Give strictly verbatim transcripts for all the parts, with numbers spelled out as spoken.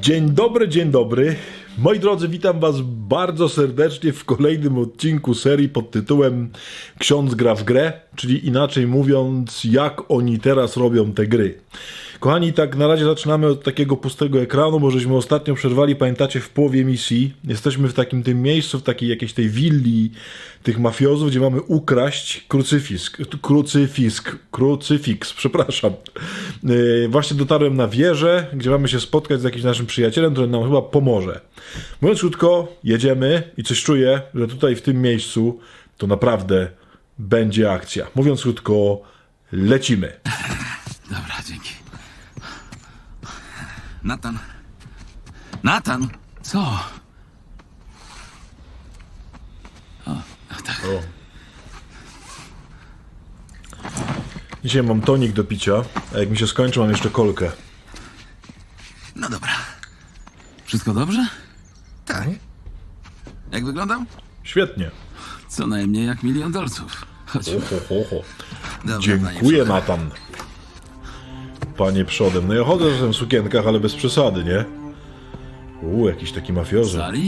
Dzień dobry, dzień dobry. Moi drodzy, witam was bardzo serdecznie w kolejnym odcinku serii pod tytułem Ksiądz gra w grę, czyli inaczej mówiąc, jak oni teraz robią te gry. Kochani, tak na razie zaczynamy od takiego pustego ekranu, bo żeśmy ostatnio przerwali, pamiętacie, w połowie misji. Jesteśmy w takim tym miejscu, w takiej jakiejś tej willi tych mafiozów, gdzie mamy ukraść krucyfisk, krucyfisk, krucyfiks, przepraszam. Yy, właśnie dotarłem na wieżę, gdzie mamy się spotkać z jakimś naszym przyjacielem, który nam chyba pomoże. Mówiąc krótko, jedziemy i coś czuję, że tutaj w tym miejscu to naprawdę będzie akcja. Mówiąc krótko, lecimy. Dobra, dzięki. Nathan. Nathan! Co? O, tak. O. Dzisiaj mam tonik do picia, a jak mi się skończy, mam jeszcze kolkę. No dobra. Wszystko dobrze? Tak. Jak wyglądam? Świetnie. Co najmniej jak milion dolców. Chodź. Ho, ho, ho, ho. Dobra, Dziękuję, Nathan. Panie przodem. No ja chodzę w tym sukienkach, ale bez przesady, nie? Uuu, jakiś taki mafiozy. Sali?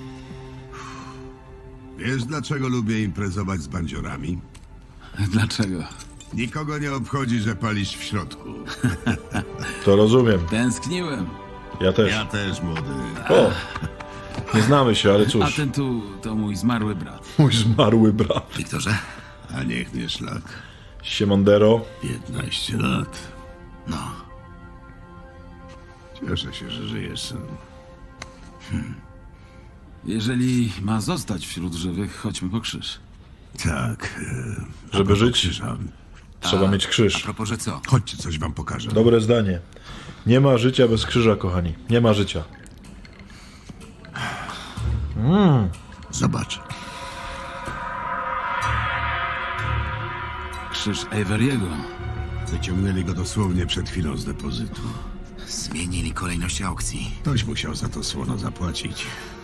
Wiesz, dlaczego lubię imprezować z bandziorami? Dlaczego? Nikogo nie obchodzi, że palisz w środku. To rozumiem. Tęskniłem. Ja też. Ja też, młody. O! Nie znamy się, ale A cóż. ten tu to mój zmarły brat. Mój zmarły brat. Wiktorze? A niech nie szlak. Siemandero. piętnaście lat. No. Cieszę się, że żyjesz, syn. Jeżeli ma zostać wśród żywych, chodźmy po krzyż. Tak. E, Żeby żyć, krzyża. trzeba mieć A krzyż. propos, że co? Chodźcie, coś wam pokażę. Dobre zdanie. Nie ma życia bez krzyża, kochani. Nie ma życia. Zobacz. Krzyż Averiego. Wyciągnęli go dosłownie przed chwilą z depozytu. Zmienili kolejność aukcji. Ktoś musiał za to słono zapłacić.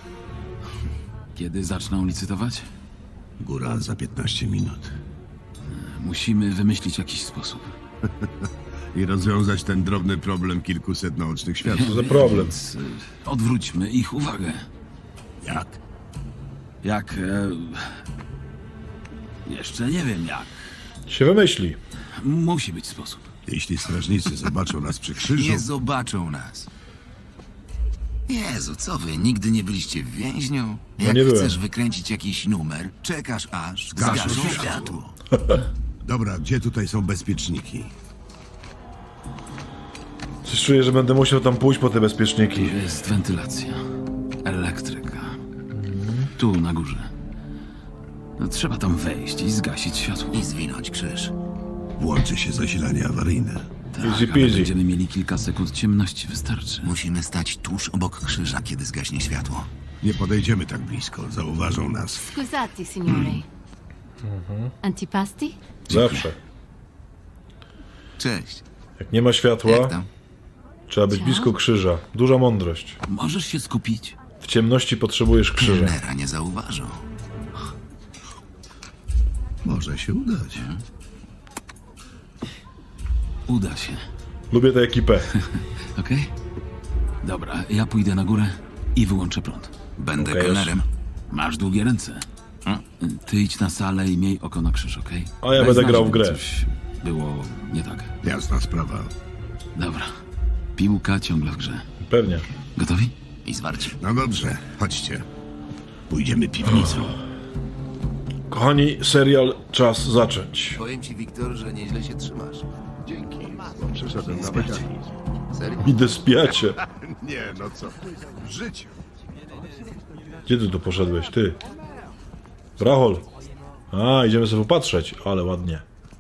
Kiedy zaczną licytować? Góra za piętnaście minut. Musimy wymyślić jakiś sposób. I rozwiązać ten drobny problem kilkuset naocznych światów. Co za problem? Więc, y, odwróćmy ich uwagę. Jak? Jak... E, jeszcze nie wiem jak. Się wymyśli. Musi być sposób. Jeśli strażnicy zobaczą nas przy krzyżu... Nie zobaczą nas. Jezu, co wy, nigdy nie byliście w więźniu? Jak nie byłem. chcesz wykręcić jakiś numer, czekasz aż Zgaszą zgaszą światło. światło. Dobra, gdzie tutaj są bezpieczniki? Coś czuję, że będę musiał tam pójść po te bezpieczniki. Jest wentylacja. Elektryka. Tu, na górze. No, trzeba tam wejść i zgasić światło. I zwinąć krzyż. Włączy się zasilanie awaryjne. Tak, Easy ale peasy. będziemy mieli kilka sekund ciemności, wystarczy. Musimy stać tuż obok krzyża, kiedy zgaśnie światło. Nie podejdziemy tak blisko, zauważą nas. Scusate, signore. Antipasti? Zawsze. Cześć. Jak nie ma światła, Jak tam? trzeba być blisko krzyża. Duża mądrość. Możesz się skupić? W ciemności potrzebujesz krzyża. Kelnera nie zauważą. Może się udać. Uda się. Lubię tę ekipę. Okej? Dobra, ja pójdę na górę i wyłączę prąd. Będę Okej, kelnerem. Masz długie ręce. Ty idź na salę i miej oko na krzyż, okej? A ja Daj będę znać, grał w gdyby grę. Coś było nie tak. Jasna sprawa. Dobra. Piłka ciągle w grze. Pewnie. Gotowi? I zwarci. No dobrze, chodźcie. Pójdziemy piwnicą. Kochani, serial czas zacząć. Powiem ci, Wiktor, że nieźle się trzymasz. Dzięki. Przyszedłem na mechanizm. Serio? Idę spiacie. Nie, no co? W życiu. Gdzie ty tu poszedłeś? Ty. Brachol. A, idziemy sobie popatrzeć. Ale ładnie.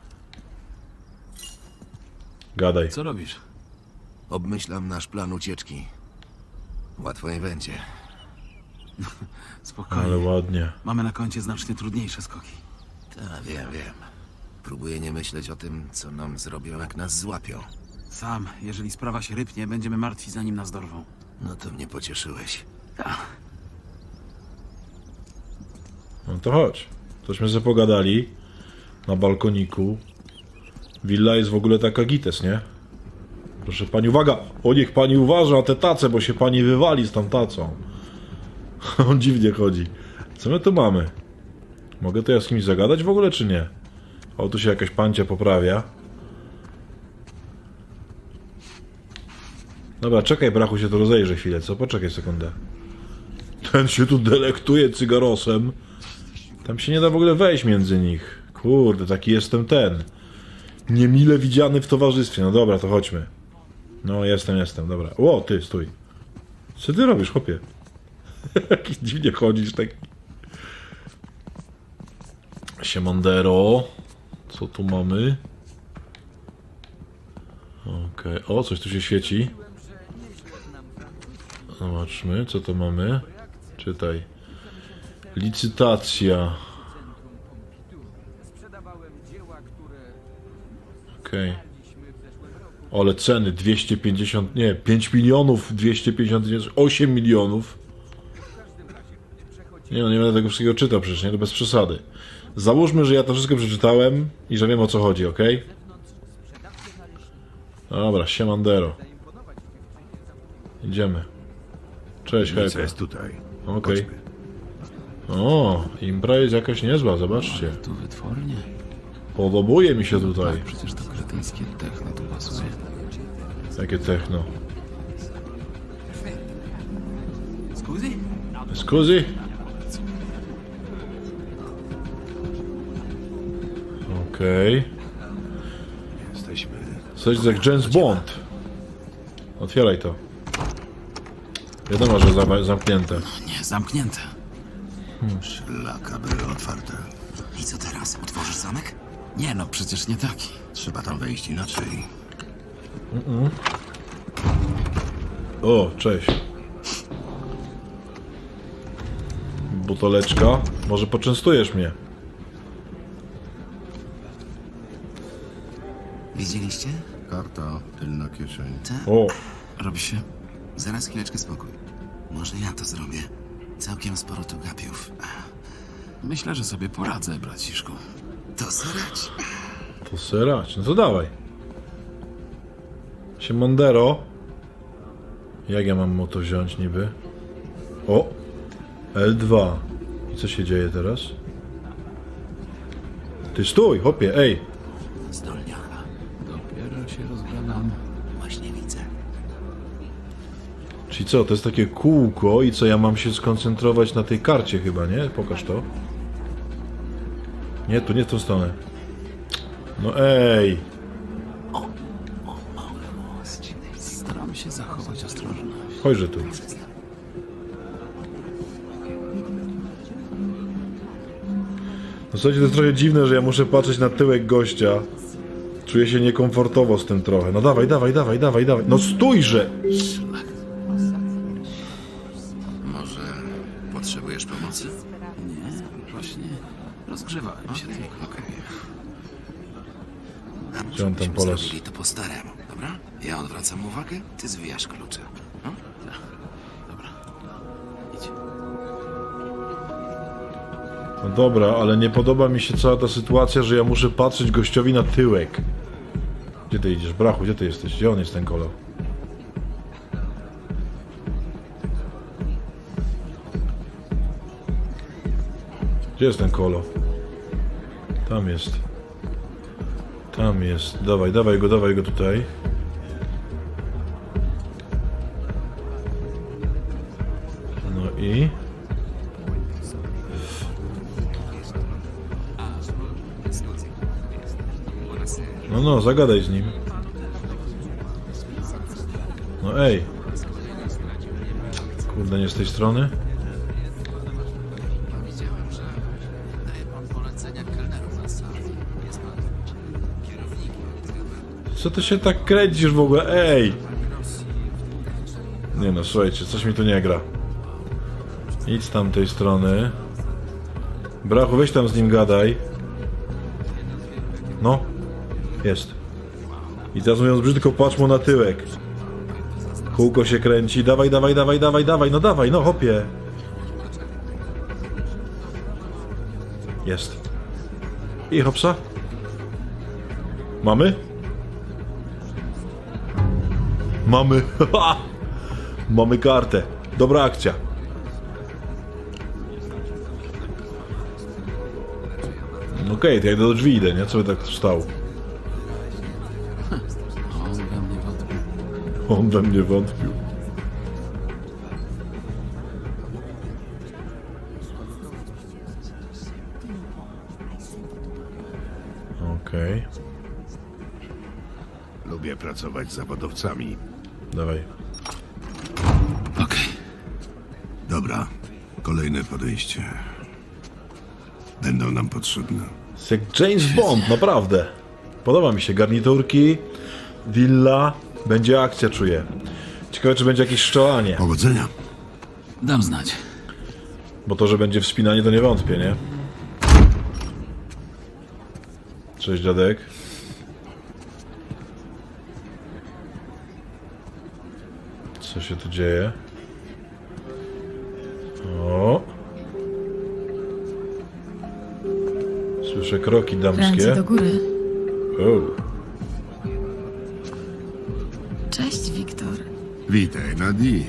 Gadaj. Co robisz? Obmyślam nasz plan ucieczki. Łatwo nie będzie. Spokojnie. Ale ładnie. Mamy na koncie znacznie trudniejsze skoki. Tak, wiem, wiem. Próbuję nie myśleć o tym, co nam zrobią, jak nas złapią. Sam, jeżeli sprawa się rypnie, będziemy martwi, zanim nas dorwą. No to mnie pocieszyłeś. No to chodź. Tośmy sobie pogadali na balkoniku. Willa jest w ogóle taka gites, nie? Proszę pani, uwaga! O, niech pani uważa na te tace, bo się pani wywali z tą tacą. On dziwnie chodzi. Co my tu mamy? Mogę to ja z kimś zagadać w ogóle, czy nie? O, tu się jakaś pancia poprawia. Dobra, czekaj, brachu, się to rozejrzy chwilę, co? Poczekaj sekundę. Ten się tu delektuje cygarosem. Tam się nie da w ogóle wejść między nich. Kurde, taki jestem ten. Niemile widziany w towarzystwie. No dobra, to chodźmy. No, jestem, jestem, dobra. Ło, ty, stój. Co ty robisz, chłopie? Jaki dziwnie chodzisz, tak. Siemandero. Co tu mamy? Okej, okay. O, coś tu się świeci. Zobaczmy, co to mamy. Czytaj. Licytacja. Okej. Okay. Ale ceny dwieście pięćdziesiąt, nie, pięć milionów, dwieście pięćdziesiąt tysięcy, osiem milionów. Nie no, nie będę tego wszystkiego czytał przecież, nie, to bez przesady. Załóżmy, że ja to wszystko przeczytałem i że wiem, o co chodzi, ok? Dobra, siemandero. Idziemy. Cześć, hej. Co jest tutaj? Okej. Okay. O, impra jest jakaś niezła, zobaczcie. Tu wytwornie. Podobuje mi się tutaj. Tak, przecież to kretyńskie techno tu pasuje. Jakie techno? Scusi? Scusi? Okej. Okay. Jesteśmy... Coś jak James Bond. Otwieraj to. Wiadomo, że zam zamknięte. Nie, zamknięte. Hmm. Szlaka były otwarte. I co teraz? Otworzysz zamek? Nie no, przecież nie taki. Trzeba tam wejść inaczej. Mm -mm. O, cześć. Buteleczka. Może poczęstujesz mnie? Widzieliście? Karta, tylna kieszeń. Tak? O, Robi się? Zaraz chwileczkę spokój. Może ja to zrobię. Całkiem sporo tu gapiów. Myślę, że sobie poradzę, braciszku. To serać? to serać. No to dawaj. Siemandero. Jak ja mam mu to wziąć niby? O! L dwa. I co się dzieje teraz? Ty stój, hopie, ej! Zdolniacha. Dopiero się rozglądam. Właśnie widzę. Czyli co, to jest takie kółko i co, ja mam się skoncentrować na tej karcie chyba, nie? Pokaż to. Nie, tu nie w tą stronę. No ej! Staram się zachować ostrożność. Chodźże tu. No słuchajcie, to jest trochę dziwne, że ja muszę patrzeć na tyłek gościa. Czuję się niekomfortowo z tym trochę. No dawaj, dawaj, dawaj, dawaj, dawaj. No stójże! Może potrzebujesz pomocy? Nie, właśnie rozgrzewałem się tylko. Okej. Gdzie on tam polas? Zrobili to po staremu, dobra? Ja odwracam uwagę, ty zwijasz klucze. No? Dobra, idź. No dobra, ale nie podoba mi się cała ta sytuacja, że ja muszę patrzeć gościowi na tyłek. Gdzie ty idziesz? Brachu, gdzie ty jesteś? Gdzie on jest, ten kolo? Gdzie jest ten kolo? Tam jest. Tam jest. Dawaj, dawaj go, dawaj go tutaj. No i... No, no, zagadaj z nim. No ej. Kurde, nie z tej strony. Widziałem, że daje pan polecenia kelnerom na sali. Jest pan kierownikiem. Co ty się tak kręcisz w ogóle? Ej! Nie no, słuchajcie, coś mi tu nie gra. Idź z tamtej strony. Brachu, weź tam z nim gadaj. No. Jest. I teraz mówiąc brzydko, patrz mu na tyłek. Kółko się kręci. Dawaj, dawaj, dawaj, dawaj, dawaj. No dawaj, no hopie. Jest. I hopsa. Mamy? Mamy... Mamy kartę. Dobra akcja. Okej, okay, to ja do drzwi idę, nie? Co by tak stał? On we mnie wątpił. On we mnie wątpił. Okej. Okay. Lubię pracować z zawodowcami. Dawaj. Okej. Okay. Dobra, kolejne podejście. Będą nam potrzebne. Jest jak James Bond, naprawdę. Podoba mi się. Garniturki, willa, będzie akcja, czuję. Ciekawe, czy będzie jakieś szczelanie. Powodzenia. Dam znać. Bo to, że będzie wspinanie, to nie wątpię, nie? Cześć, dziadek. Co się tu dzieje? O! Słyszę kroki Ręce damskie. do góry. O. Cześć, Wiktor. Witaj, Nadine.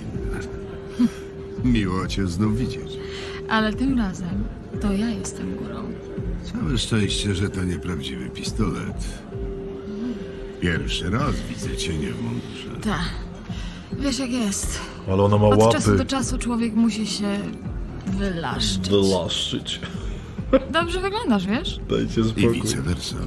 Miło cię znów widzieć. Ale tym razem to ja jestem górą. Całe szczęście, że to nieprawdziwy pistolet. Pierwszy raz widzę cię nie w mundurze. Tak. Wiesz jak jest. Ale ona ma Od czasu do łapy. czasu człowiek musi się wylaszczyć. Wylaszczyć. Dobrze wyglądasz, wiesz? Dajcie I spokój. vice versa.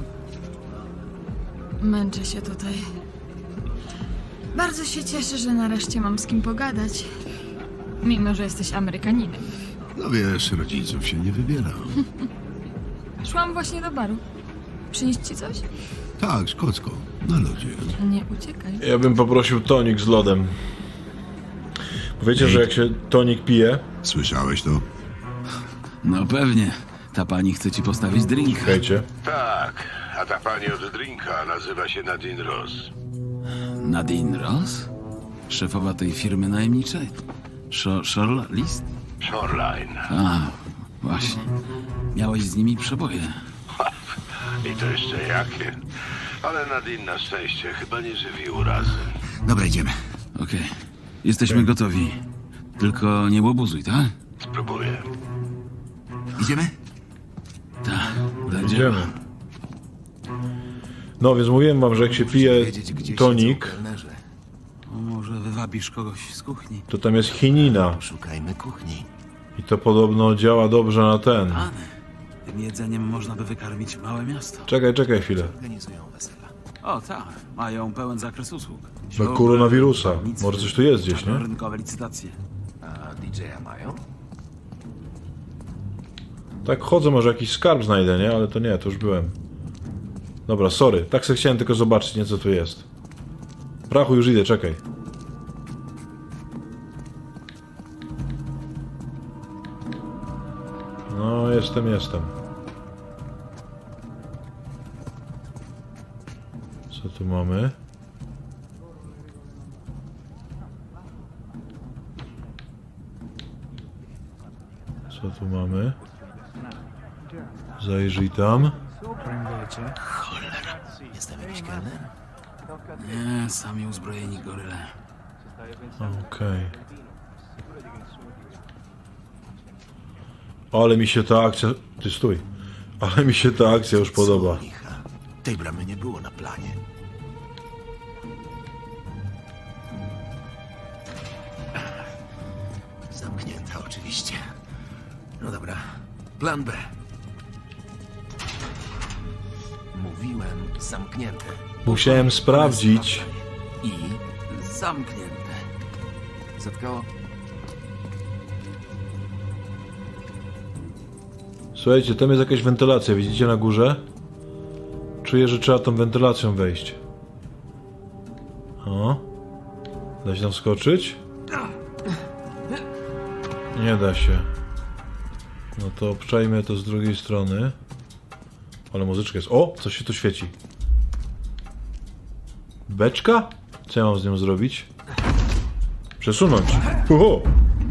Męczę się tutaj. Bardzo się cieszę, że nareszcie mam z kim pogadać. Mimo, że jesteś Amerykaninem. No wiesz, rodziców się nie wybiera. Szłam właśnie do baru. Przynieść ci coś? Tak, szkocko. Na lodzie. Nie uciekaj. Ja bym poprosił tonik z lodem. Wiecie, że jak się tonik pije... Słyszałeś to? No pewnie. Ta pani chce ci postawić drinka. Hejcie. Tak, a ta pani od drinka nazywa się Nadine Ross. Nadine Ross? Szefowa tej firmy najemniczej? Sho- Shore List? Shoreline. A, właśnie. Miałeś z nimi przeboje. I to jeszcze jakie. Ale Nadine na szczęście chyba nie żywi urazy. Dobra, idziemy. Okej. Jesteśmy gotowi. Tylko nie łobuzuj, tak? Spróbuję. Idziemy? Tak. Będzie. Idziemy. No, więc mówiłem wam, że jak się pije Wiedzieć, gdzie tonik, siedzą kelnerzy. Może wywabisz kogoś z kuchni? to tam jest chinina. Szukajmy kuchni. I to podobno działa dobrze na ten. Pany. Tym jedzeniem można by wykarmić małe miasto. Czekaj, czekaj chwilę. Organizują wesela. O tak, mają pełen zakres usług. Do koronawirusa. Może coś tu jest gdzieś, nie? Rynkowe licytacje. A D J-a mają? Tak chodzę, może jakiś skarb znajdę, nie? Ale to nie, to już byłem. Dobra, sorry. Tak sobie chciałem tylko zobaczyć, nie, co tu jest. Prachu, już idę, czekaj. No, jestem, jestem. Co tu mamy? Co tu mamy? Zajrzyj tam. Jestem jakiś kelner? Nie, sami uzbrojeni goryle. Okej. Ale mi się ta akcja... Ty stój. Ale mi się ta akcja już podoba. Co licha? Tej bramy nie było na planie. Zamknięta oczywiście. No dobra. Plan B. Mówiłem zamknięte. Musiałem sprawdzić. I zamknięte. Zatkało? Słuchajcie, tam jest jakaś wentylacja, widzicie na górze? Czuję, że trzeba tą wentylacją wejść. O. Da się tam skoczyć? Nie da się. No to obczajmy to z drugiej strony. Ale muzyczka jest... O! Coś się tu świeci. Beczka? Co ja mam z nią zrobić? Przesunąć. Uhu.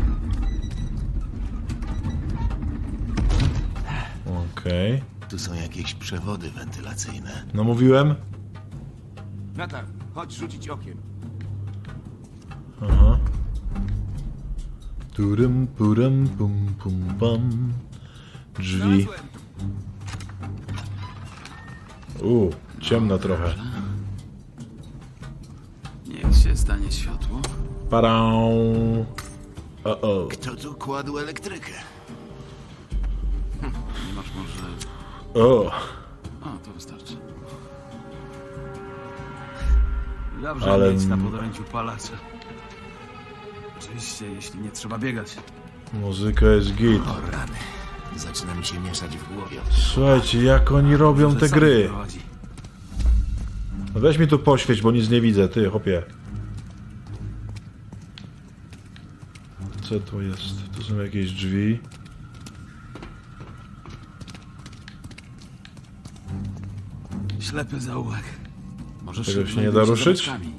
Okej. Okay. Tu są jakieś przewody wentylacyjne. No mówiłem. Natar, chodź rzucić okiem. Aha. Turym, purym, pum, pum, pam. Drzwi. U, ciemno trochę. Niech się stanie światło. Parą. O, o. Kto tu kładł elektrykę? Nie masz może... O, A, to wystarczy. Dobrze Ale- mieć na podręciu palacza. Oczywiście, jeśli nie trzeba biegać. muzyka jest git. O rany. Zaczyna mi się mieszać w głowie. Słuchajcie, jak oni robią te Że sam gry. prowadzi. No weź mi tu poświeć, bo nic nie widzę, ty, chłopie. Co to jest? Tu są jakieś drzwi. Ślepy zaułek. Może Tego szybko się nie da znajdą ruszyć? zabawkami.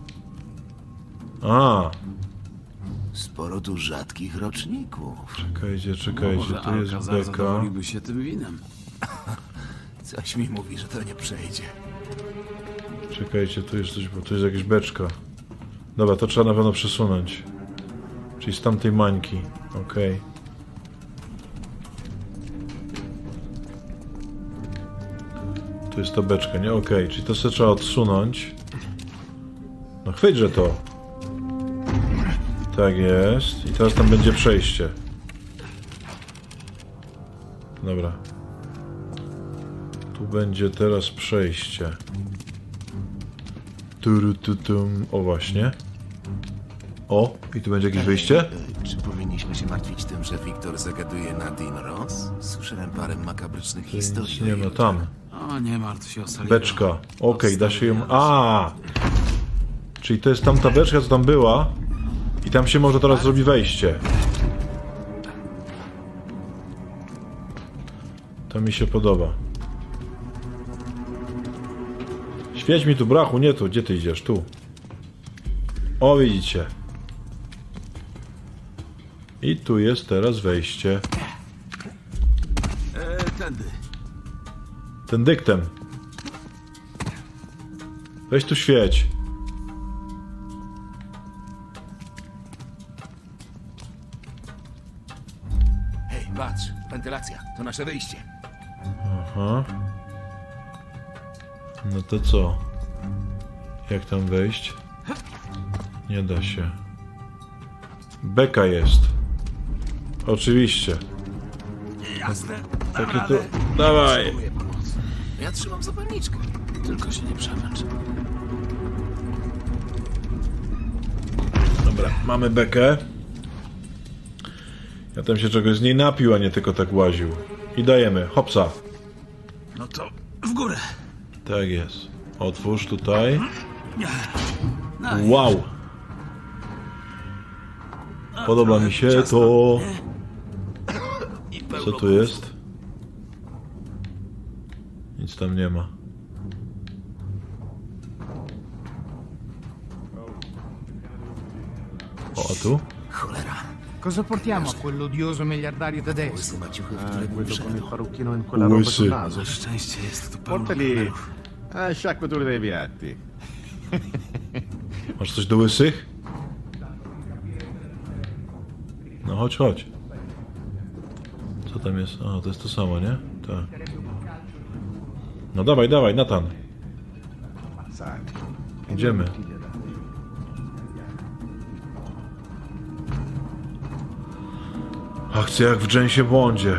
A, Sporo tu rzadkich roczników. czekajcie, czekajcie, Może tu jest Alcazar beka. zadowoliłby się tym winem. Coś mi mówi, że to nie przejdzie. Czekajcie, tu jest coś, bo tu jest jakaś beczka. Dobra, to trzeba na pewno przesunąć. Czyli z tamtej mańki. Okej. Tu jest ta beczka, nie? Okej, czyli to sobie trzeba odsunąć. No chwyćże to. Tak jest. I teraz tam będzie przejście. Dobra. Tu będzie teraz przejście. Turututum. O właśnie. O, i tu będzie jakieś wyjście? E, Czy powinniśmy się martwić tym, że Wiktor zagaduje Nadine Ross? Słyszałem parę makabrycznych historii. Nic o nie jej ma tam. O, nie martw się o Saliego. Beczka. Okej, da się ją... A, czyli to jest tamta beczka, co tam była. I tam się może teraz zrobi wejście. To mi się podoba. Świeć mi tu, brachu, nie tu. Gdzie ty idziesz? Tu. O, widzicie. I tu jest teraz wejście. E, tędy. Ten dyktem. Weź tu świeć. Hej, patrz, wentylacja. To nasze wyjście. Aha. No to co? Jak tam wejść? Nie da się. Beka jest. Oczywiście. Jasne. Takie tu... Dawaj! Potrzebuję pomocy. Ja trzymam zapalniczkę. Tylko się nie przemęcz. Dobra, mamy bekę. Ja tam się czegoś z niej napił, a nie tylko tak łaził. I dajemy. Hopsa. No to w górę. Tak jest. Otwórz tutaj. No i Wow! Podoba mi się to. Co tu jest? Nic tam nie ma. O, a tu? Cholera. Cosa portiamo a quell'odioso miliardario tedesco? Łysy maciuchy, w które był Quello con il wszedł. parrucchino in quella roba Łysy. sul naso. Na szczęście jest tu paru Portali hakmerów. eh, sciacquature dei piatti. Masz coś do łysych? No chodź, chodź. Co tam jest? A, to jest to samo, nie? Tak. No dawaj, dawaj, Natan. Sai. Idziemy. Akcja jak w Jamesie Bondzie.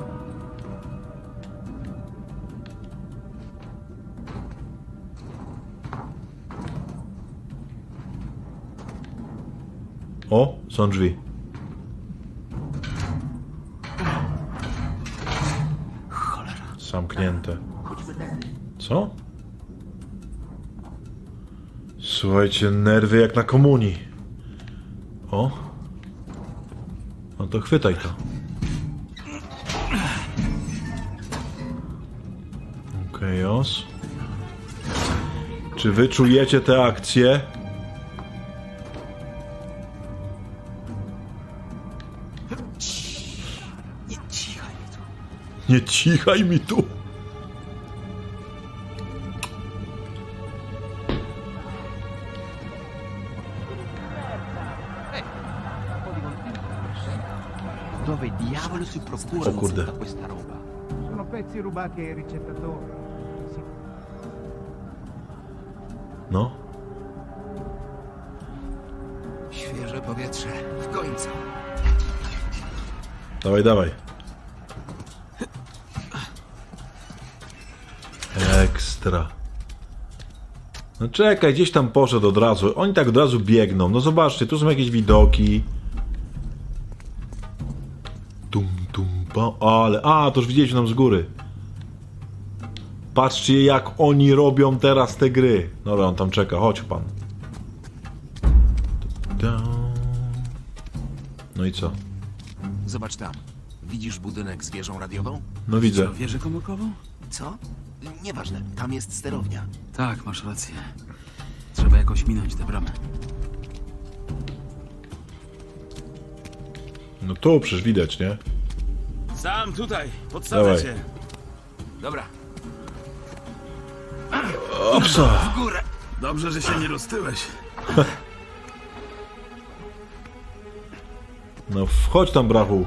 O, są drzwi. Zamknięte. Co? Słuchajcie, nerwy jak na komunii. O. No to chwytaj to. Okej, os. Czy wy czujecie tę akcję? Nie cichaj mi tu. O kurde. Sono pezzi rubati ai ricettatori. Sì. No. Świeże powietrze. W końcu. Dawaj, dawaj. Ekstra. No czekaj, gdzieś tam poszedł od razu. Oni tak od razu biegną. No zobaczcie, tu są jakieś widoki. Tum, tum, pa. Ale, a, to już widzieliśmy tam z góry. Patrzcie, jak oni robią teraz te gry. Dobra, on tam czeka, chodź pan. No i co? Zobacz tam. Widzisz budynek z wieżą radiową? No widzę. Co, wieżę komórkową? Co? Nieważne, tam jest sterownia. Tak, masz rację. Trzeba jakoś minąć tę bramę. No tu przecież widać, nie? Sam tutaj, podsadzę Dawaj. cię. Dobra, Opsa! w górę! Dobrze, że się nie roztyłeś. No wchodź tam, brachu.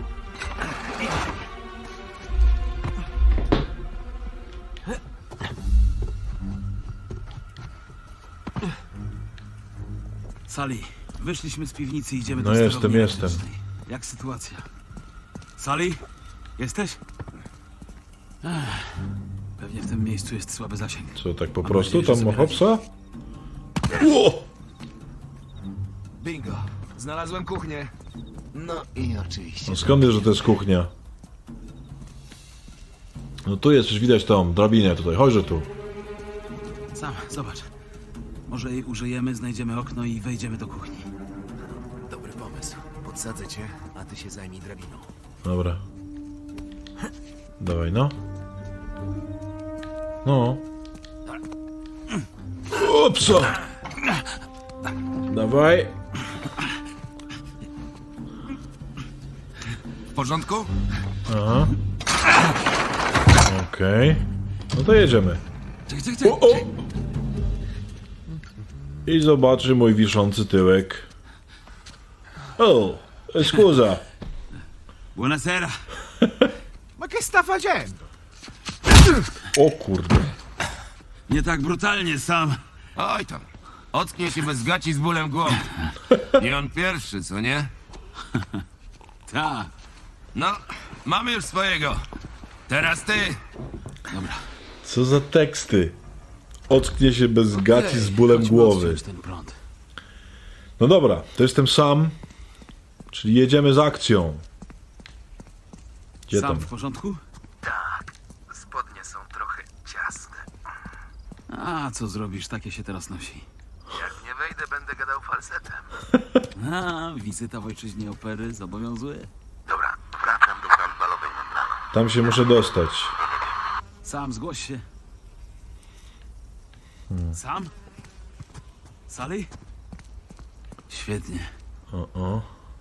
Sally, wyszliśmy z piwnicy i idziemy do No jestem, sterowni jestem. elektrycznej. Jak sytuacja? Sally? Jesteś? Ech, pewnie w tym miejscu jest słaby zasięg. Co, tak po Mam prostu? nadzieję, Tam że ma sobie hopsa? Ło! Bingo, znalazłem kuchnię. No i oczywiście. No skąd wiesz, że to jest kuchnia? No tu jest, już widać tą drabinę tutaj. Chodźże tu. Sam, zobacz. Może jej użyjemy, znajdziemy okno i wejdziemy do kuchni. Dobry pomysł. Podsadzę cię, a ty się zajmij drabiną. Dobra. Dawaj, no. No. Opsa! Dawaj. W porządku? Aha. Okej. Okay. No to jedziemy. Cyk, cyk, cyk. O, o! I zobaczy mój wiszący tyłek. O! Scusa. Buonasera. Ma che sta facendo? O kurde. Nie tak brutalnie, Sam. Oj tam. Ocknie się bez gaci z bólem głowy. I on pierwszy, co nie? Tak. No, mamy już swojego. Teraz ty. Dobra. Co za teksty? Ocknie się bez gaci z bólem Chodźmy głowy. odciąć ten prąd. No dobra, to jestem sam. Czyli jedziemy z akcją. Gdzie Sam tam? w porządku? Spodnie są trochę ciasne. A, co zrobisz? Takie się teraz nosi. Jak nie wejdę, będę gadał falsetem. A, wizyta w ojczyźnie opery zobowiązuje. Dobra, wracam do handbalowej membrany. Tam się muszę dostać. Sam, zgłoś się. Sam? Sally? Świetnie. O, o.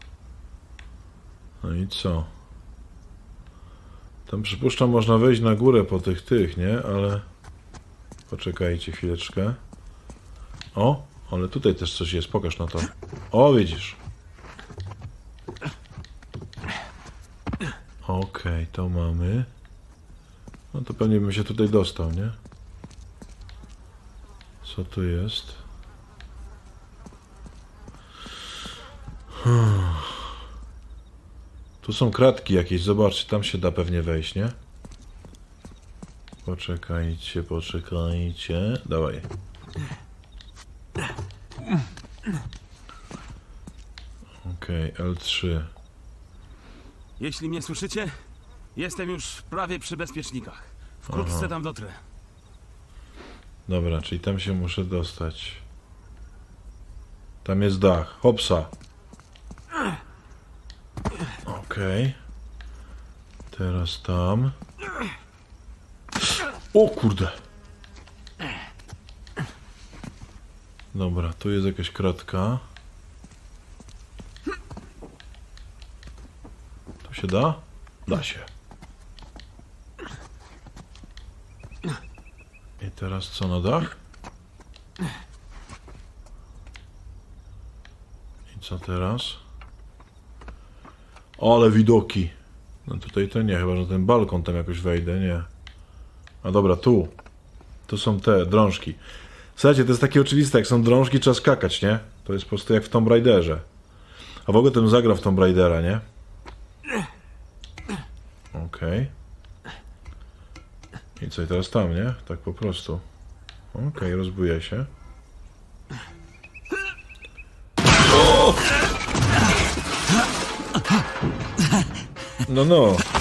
No i co? Tam przypuszczam można wejść na górę po tych tych, nie? Ale... Poczekajcie chwileczkę. O! Ale tutaj też coś jest, pokaż na to. O, widzisz. Okej, okay, to mamy. No to pewnie bym się tutaj dostał, nie? Co tu jest? Hmm. Tu są kratki jakieś, zobaczcie, tam się da pewnie wejść, nie? Poczekajcie, poczekajcie. Dawaj. Okej, okay, L trzy. Jeśli mnie słyszycie, jestem już prawie przy bezpiecznikach. Wkrótce Aha. tam dotrę. Dobra, czyli tam się muszę dostać. Tam jest dach. Hopsa. Okej. Okay. Teraz tam. O kurde. Dobra, tu jest jakaś kratka. To się da? Da się. I teraz co, na dach? I co teraz? Ale widoki. No tutaj to nie, chyba że ten balkon tam jakoś wejdę, nie. A dobra, tu. Tu są te drążki. Słuchajcie, to jest takie oczywiste, jak są drążki, trzeba skakać, nie? To jest po prostu jak w Tomb Raiderze. A w ogóle ten zagrał w Tomb Raidera, nie? Okej. I co, i teraz tam, nie? Tak po prostu. Okej, rozbuję się. O! No, no.